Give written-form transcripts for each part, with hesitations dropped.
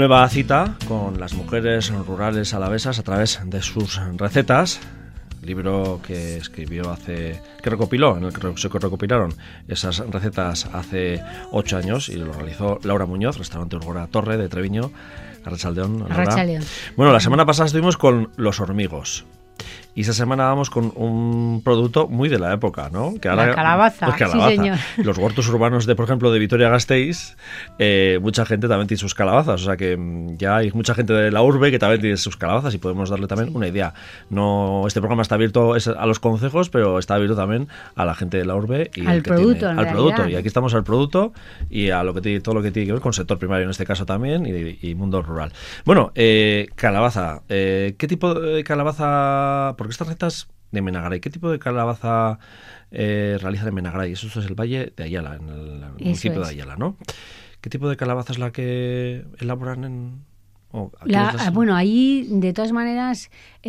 Nueva cita con las mujeres rurales alavesas a través de sus recetas. Libro que escribió que recopiló, en el que se recopilaron esas recetas hace 8 años y lo realizó Laura Muñoz, restaurante Urgora Torre de Treviño. Arratsaldeon, Arratsaldeon. Bueno, la semana pasada estuvimos con los hormigos. Y esta semana vamos con un producto muy de la época, ¿no? Que ahora, la calabaza, pues calabaza. Sí, señor. Los huertos urbanos, por ejemplo, de Vitoria-Gasteiz, mucha gente también tiene sus calabazas. O sea que ya hay mucha gente de la urbe que también tiene sus calabazas y podemos darle también una idea. No, este programa está abierto a los concejos, pero está abierto también a la gente de la urbe. Y al producto, al producto. Y aquí estamos al producto y a todo lo que tiene que ver con sector primario en este caso también y mundo rural. Bueno, calabaza. ¿Qué tipo de calabaza? Porque estas recetas de Menagaray, ¿qué tipo de calabaza realizan en Menagaray? Eso es el Valle de Ayala, en el municipio de Ayala, ¿no? ¿Qué tipo de calabaza es la que elaboran en...? Bueno, ahí de todas maneras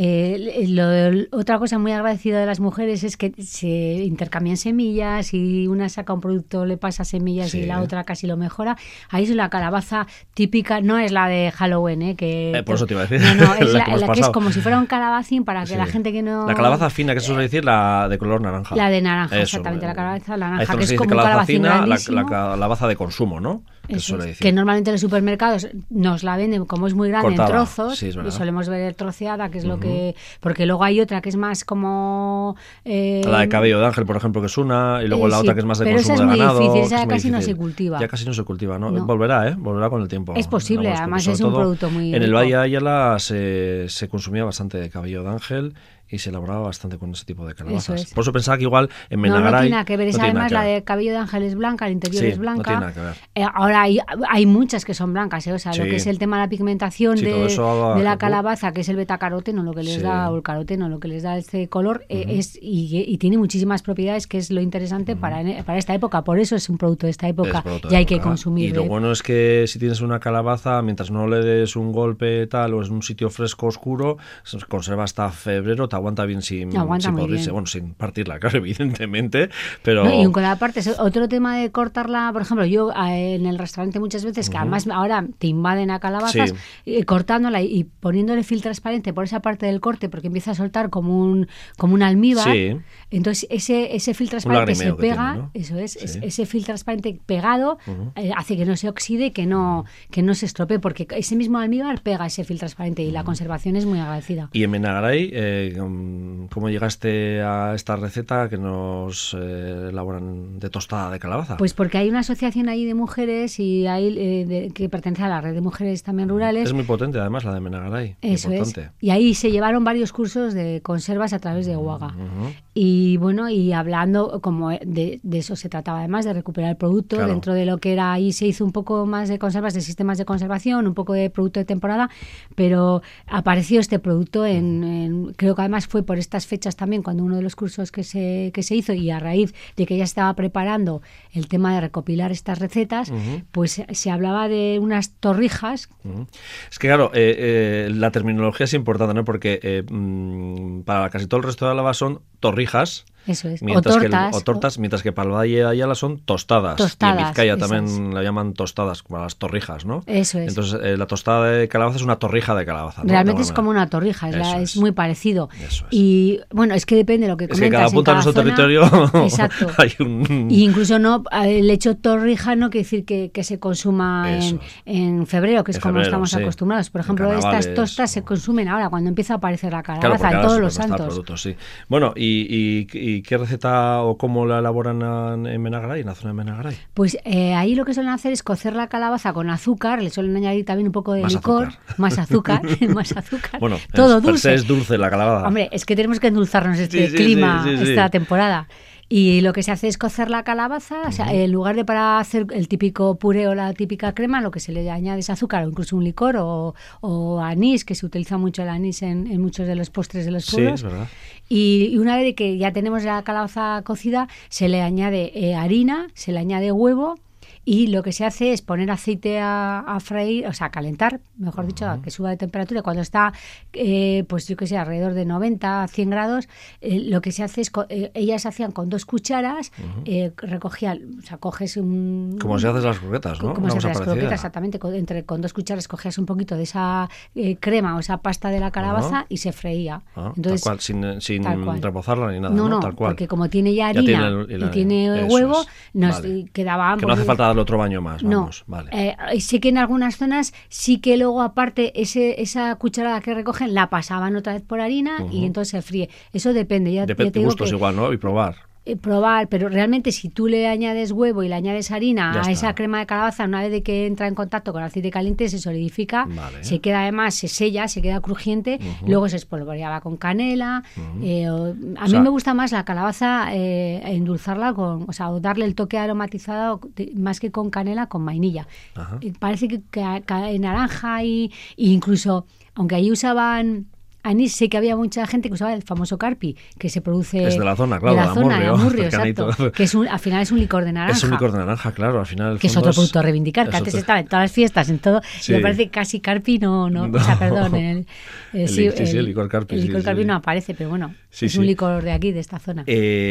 otra cosa muy agradecida de las mujeres es que se intercambian semillas y una saca un producto, le pasa semillas sí. Y la otra casi lo mejora. Ahí es la calabaza típica, no es la de Halloween, por eso te iba a decir. No, es la que es como si fuera un calabacín para que la gente que no... La calabaza fina, que se suele decir, la de color naranja. La de naranja, eso, exactamente, la calabaza naranja, que es como un calabacín grandísimo. La calabaza de consumo, ¿no? Que normalmente en los supermercados nos la venden como es muy grande cortada, en trozos, sí, y solemos ver troceada, que es lo que... Porque luego hay otra que es más como... la de cabello de ángel, por ejemplo, que es una, y luego la otra que es más de consumo de ganado. Pero esa es muy difícil, esa casi no se cultiva. Ya casi no se cultiva, ¿no? Volverá con el tiempo. Es posible, además es un producto muy... En el Valle de Ayala se consumía bastante de cabello de ángel y se elaboraba bastante con ese tipo de calabazas. Por eso pensaba que igual en Menagaray... No tiene nada que ver, además la de cabello de ángel es blanca, el interior es blanca. No tiene nada que ver. Ahora hay muchas que son blancas, o sea, lo que es el tema de la pigmentación de la calabaza, que es el betacaroteno, lo que les da, o el caroteno, lo que les da este color, y tiene muchísimas propiedades, que es lo interesante para esta época. Por eso es un producto de esta época y hay que consumir. Y lo bueno es que si tienes una calabaza, mientras no le des un golpe tal, o es un sitio fresco, oscuro, se conserva hasta febrero, aguanta bien sin podrirse, bueno, sin partirla, claro, evidentemente, pero... No, y con la parte, otro tema de cortarla, por ejemplo, yo en el restaurante muchas veces, que además ahora te invaden a calabazas, cortándola y poniéndole fil transparente por esa parte del corte, porque empieza a soltar como un almíbar, entonces ese fil transparente se pega, tiene, ¿no? Eso es, ese fil transparente pegado hace que no se oxide y que no se estropee, porque ese mismo almíbar pega ese fil transparente y la conservación es muy agradecida. Y en Menagaray, ¿cómo llegaste a esta receta que nos elaboran de tostada de calabaza? Pues porque hay una asociación ahí de mujeres y hay que pertenece a la red de mujeres también rurales. Es muy potente además la de Menagaray. Eso es. Y ahí se llevaron varios cursos de conservas a través de Uaga. Y bueno, y hablando como de eso se trataba, además de recuperar el producto dentro de lo que era, ahí se hizo un poco más de conservas, de sistemas de conservación, un poco de producto de temporada, pero apareció este producto creo que además fue por estas fechas también, cuando uno de los cursos que se hizo, y a raíz de que ya estaba preparando el tema de recopilar estas recetas, pues se hablaba de unas torrijas. Es que claro, la terminología es importante, ¿no? Porque para casi todo el resto de Álava son torrijas. Eso es. O tortas, mientras que para el Valle de Ayala son tostadas. Y en Vizcaya también la llaman tostadas, como las torrijas, ¿no? Eso es. Entonces, la tostada de calabaza es una torrija de calabaza, ¿no? Realmente es como una torrija, es muy parecido. Eso es. Y bueno, es que depende de lo que comentas. Es que cada punto de nuestro territorio hay un... Y incluso el hecho torrija no quiere decir que se consuma en febrero, que es como estamos acostumbrados. Por ejemplo, estas tostas se consumen ahora, cuando empieza a aparecer la calabaza, en todos los santos. Producto, sí. Bueno, ¿y qué receta o cómo la elaboran en Menagaray, en la zona de Menagaray? Pues ahí lo que suelen hacer es cocer la calabaza con azúcar, le suelen añadir también un poco de licor, más azúcar. Bueno, todo dulce. Es dulce la calabaza. Hombre, es que tenemos que endulzarnos clima, esta temporada. Y lo que se hace es cocer la calabaza, o sea, en lugar de para hacer el típico puré o la típica crema, lo que se le añade es azúcar o incluso un licor o anís, que se utiliza mucho el anís en muchos de los postres de los pueblos. Sí, es verdad. Y una vez que ya tenemos la calabaza cocida, se le añade harina, se le añade huevo y lo que se hace es poner aceite a freír, o sea, a calentar, mejor dicho, a que suba de temperatura. Cuando está, pues yo que sé, alrededor de 90, 100 grados, lo que se hace es, ellas hacían con 2 cucharas, recogían, o sea, coges un... Como se hacen las croquetas, ¿no? Como se hacen las croquetas, exactamente. Con 2 cucharas cogías un poquito de esa crema o esa pasta de la calabaza y se freía. Entonces, tal cual, sin reposarla ni nada, no, tal cual. Porque como tiene ya harina y tiene huevo, nos quedaba... Que no hace falta darle otro baño más, vamos. No. Vale. Sí que en algunas zonas sí que luego aparte esa cucharada que recogen la pasaban otra vez por harina y entonces se fríe. Eso depende. Depende de gustos igual, ¿no? Y probar. Probar, pero realmente si tú le añades huevo y le añades harina a esa crema de calabaza, una vez de que entra en contacto con el aceite caliente, se solidifica, se queda además, se sella, se queda crujiente, luego se espolvoreaba con canela. A mí me gusta más la calabaza endulzarla o darle el toque aromatizado más que con canela, con vainilla. Parece que naranja y incluso, aunque ahí usaban anís, sé que había mucha gente que usaba el famoso carpi, que se produce... Es de la zona, claro, de Amurrio, exacto. Que al final es un licor de naranja. Es un licor de naranja, claro, al final... Que es otro producto a reivindicar, que antes estaba en todas las fiestas, en todo, y me parece que casi carpi no. O sea, perdón, el licor carpi. El licor carpi no aparece, pero bueno, es un licor de aquí, de esta zona.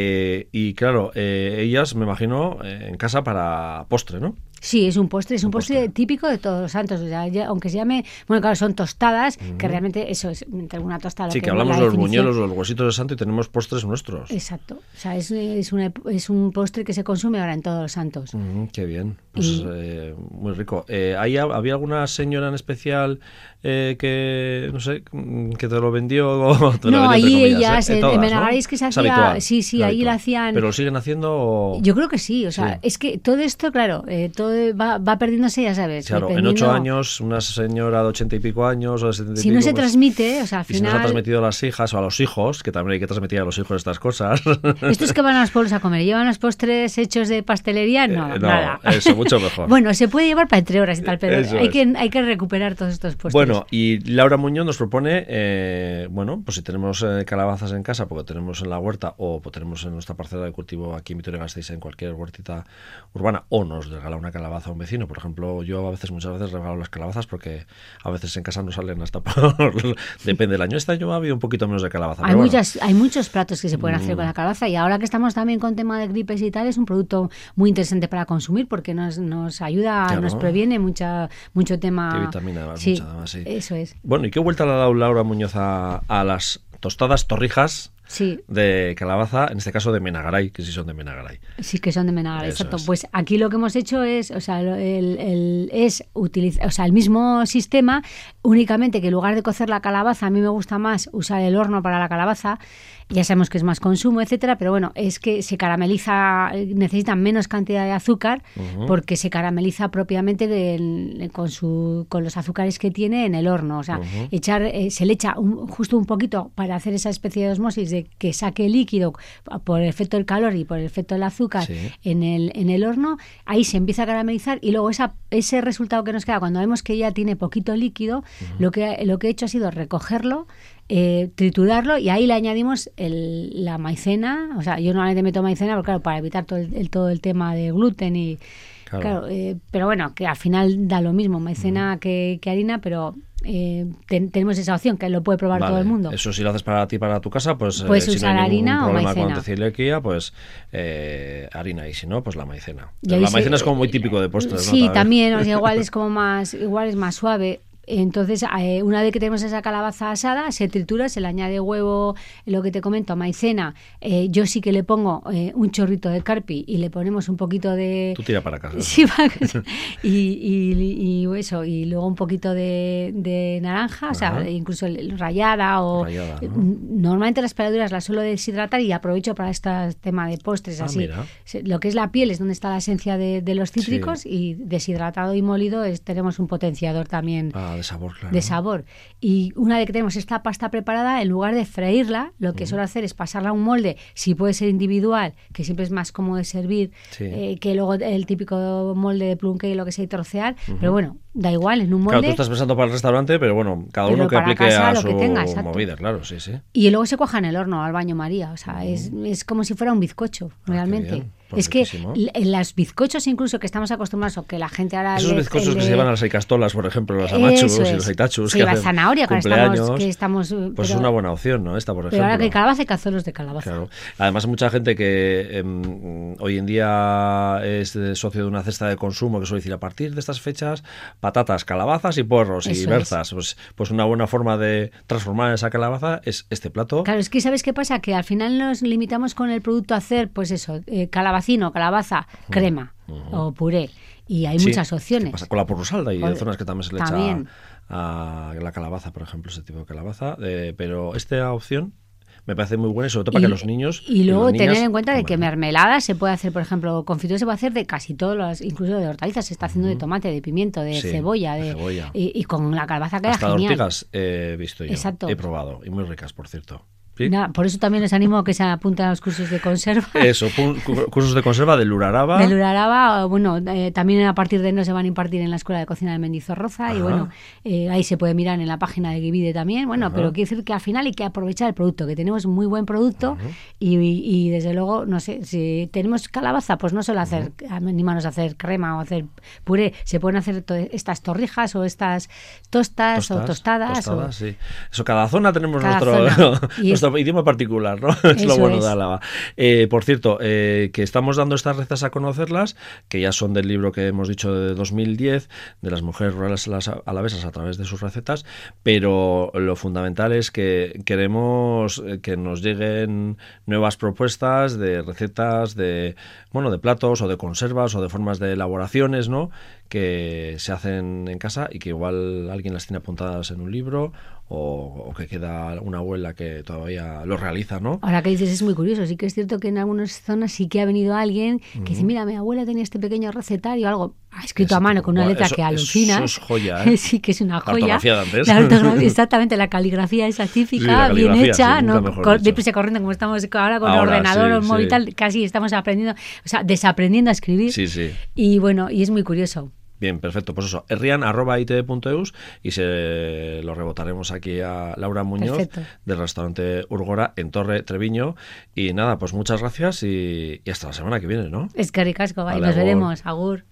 Y claro, ellas, me imagino, en casa para postre, ¿no? Sí, es un postre típico de Todos los Santos. O sea, aunque se llame, bueno, claro, son tostadas, que realmente eso es entre una tostada. Sí, que hablamos de los buñuelos, los huesitos de santo y tenemos postres nuestros. Exacto. O sea, es un postre que se consume ahora en Todos los Santos. Qué bien. Pues muy rico. ¿Había alguna señora en especial que, no sé, que te lo vendió? No, ahí ellas, en Menagaréis que se hacía... Sí, ahí la hacían... ¿Pero lo siguen haciendo? Yo creo que sí. O sea, es que todo esto, claro, todo va perdiéndose, ya sabes. Claro, en 8 años, una señora de 80 y pico años o de 70 y pico... Si no se transmite, o sea, al final... Y si no se ha transmitido a las hijas o a los hijos, que también hay que transmitir a los hijos estas cosas... ¿Estos que van a los pueblos a comer llevan los postres hechos de pastelería? No, nada. Eso, mucho mejor. Bueno, se puede llevar para entre horas y tal, pero hay que recuperar todos estos postres. Bueno, y Laura Muñoz nos propone, pues si tenemos calabazas en casa, porque tenemos en la huerta o pues tenemos en nuestra parcela de cultivo aquí en Vitoria-Gasteiz, en cualquier huertita urbana, o nos regala una calabaza a un vecino. Por ejemplo, yo muchas veces regalo las calabazas porque a veces en casa no salen hasta depende del año. Este año ha habido un poquito menos de calabaza. Hay muchos platos que se pueden hacer con la calabaza, y ahora que estamos también con tema de gripes y tal, es un producto muy interesante para consumir porque nos ayuda, claro, nos previene mucho tema. De vitamina, sí, mucha, además, sí. Eso es. Bueno, ¿y qué vuelta le ha dado Laura Muñoz a las tostadas torrijas? Sí. De calabaza, en este caso de Menagaray, que sí son de Menagaray. Sí, que son de Menagaray, exacto. Es. Pues aquí lo que hemos hecho es, o sea, utilizar, o sea, el mismo sistema, únicamente que en lugar de cocer la calabaza, a mí me gusta más usar el horno para la calabaza. Ya sabemos que es más consumo, etcétera, pero bueno, es que se carameliza, necesita menos cantidad de azúcar, porque se carameliza propiamente con los azúcares que tiene en el horno. O sea, se le echa justo un poquito para hacer esa especie de osmosis de que saque líquido por el efecto del calor y por el efecto del azúcar en el horno. Ahí se empieza a caramelizar y luego ese resultado que nos queda cuando vemos que ya tiene poquito líquido, lo que he hecho ha sido recogerlo, triturarlo, y ahí le añadimos la maicena. O sea, yo normalmente meto maicena, pero claro, para evitar todo el tema de gluten y claro, pero bueno, que al final da lo mismo maicena que harina, pero tenemos esa opción que lo puede probar todo el mundo. Eso, si lo haces para ti, para tu casa, pues puedes si usar no hay harina o maicena. Con celiaquía, pues harina, y si no, pues la maicena. La maicena es como muy típico de postres, sí, ¿no? También, o sea, igual es más suave. Entonces, una vez que tenemos esa calabaza asada, se tritura, se le añade huevo, lo que te comento, maicena. Yo sí que le pongo un chorrito de carpi y le ponemos un poquito de... Tú tira para casa. Sí, y eso, y luego un poquito de naranja, o sea, incluso rallada o... Normalmente las peladuras las suelo deshidratar y aprovecho para este tema de postres, así. Mira. Lo que es la piel es donde está la esencia de los cítricos, y deshidratado y molido tenemos un potenciador también. De sabor, claro. De sabor. Y una vez que tenemos esta pasta preparada, en lugar de freírla, lo que suelo hacer es pasarla a un molde, si puede ser individual, que siempre es más cómodo de servir, que luego el típico molde de plum cake, lo que sea, y trocear. Pero bueno, da igual, en un molde. Claro, tú estás pensando para el restaurante, pero bueno, cada uno que aplique a su movida, claro, sí. Y luego se cuaja en el horno al baño María, o sea, es como si fuera un bizcocho, realmente. Es que en los bizcochos incluso que estamos acostumbrados, o que la gente ahora... Esos bizcochos que se llevan a las aicastolas, por ejemplo, los amachus y los aitachus, que hacen zanahoria, que estamos pues es una buena opción, ¿no? Esta, por ejemplo. Pero ahora que hay calabaza, hay cazuelos de calabaza. Claro. Además, mucha gente que hoy en día es socio de una cesta de consumo que suele decir, a partir de estas fechas, patatas, calabazas y porros y berzas. Pues una buena forma de transformar esa calabaza es este plato. Claro, es que ¿sabes qué pasa? Que al final nos limitamos con el producto a hacer, pues eso, calabacino, calabaza, crema o puré. Y hay muchas opciones. ¿Qué pasa? Con la porrosalda y hay zonas que también se le echa a la calabaza, por ejemplo, ese tipo de calabaza. Pero esta opción me parece muy buena, y sobre todo para que los niños... Y luego tener en cuenta de que mermelada se puede hacer, por ejemplo, confitura se puede hacer de casi todos, incluso de hortalizas, se está haciendo de tomate, de pimiento, de cebolla. Y con la calabaza queda hasta genial. Hasta ortigas he visto yo. Exacto. He probado, y muy ricas, por cierto. ¿Sí? Nada, por eso también les animo a que se apunten a los cursos de conserva. Eso, cursos de conserva del Luraraba. Del Luraraba, bueno, también a partir de enero se van a impartir en la Escuela de Cocina de Mendizorroza. Ajá. Y bueno, ahí se puede mirar en la página de Givide también. Bueno, ajá, pero quiero decir que al final hay que aprovechar el producto, que tenemos muy buen producto. Ajá. Y desde luego, no sé, si tenemos calabaza, pues no solo animarnos a hacer crema o hacer puré, se pueden hacer estas torrijas o estas tostas o tostadas. Sí. Eso, cada zona tenemos nuestro idioma particular, ¿no? Es lo bueno de Álava. Por cierto, que estamos dando estas recetas a conocerlas, que ya son del libro que hemos dicho de 2010, de las mujeres rurales alavesas a través de sus recetas, pero lo fundamental es que queremos que nos lleguen nuevas propuestas de recetas de platos o de conservas o de formas de elaboraciones, ¿no?, que se hacen en casa y que igual alguien las tiene apuntadas en un libro o que queda una abuela que todavía lo realiza, ¿no? Ahora que dices, es muy curioso. Sí que es cierto que en algunas zonas sí que ha venido alguien que dice, mira, mi abuela tenía este pequeño recetario, algo escrito a mano con una letra que alucina. Eso es joya, ¿eh? Sí, que es una joya. La ortografía de antes. La ortografía, exactamente, la caligrafía esa típica, sí, bien hecha, sí, ¿no? Deprisa corriendo, como estamos ahora con el ordenador o el móvil, tal, casi estamos aprendiendo, o sea, desaprendiendo a escribir. Sí, sí. Y bueno, y es muy curioso. Bien, perfecto. Pues eso, herrian@itv.eus y se lo rebotaremos aquí a Laura Muñoz, perfecto, del restaurante Urgora en Torre Treviño. Y nada, pues muchas gracias y hasta la semana que viene, ¿no? Es que ricasco, vale, nos veremos. Agur.